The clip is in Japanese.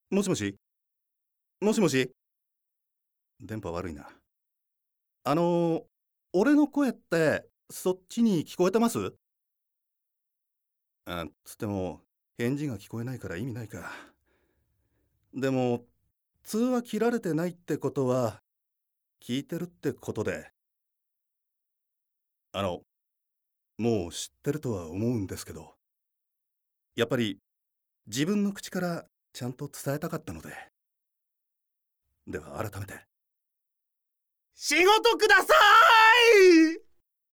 もしもしもしもし。電波悪いな。俺の声ってそっちに聞こえてます？つっても返事が聞こえないから意味ないか。でも通話切られてないってことは聞いてるってことで、もう知ってるとは思うんですけど、やっぱり自分の口からちゃんと伝えたかったので。では改めて仕事ください。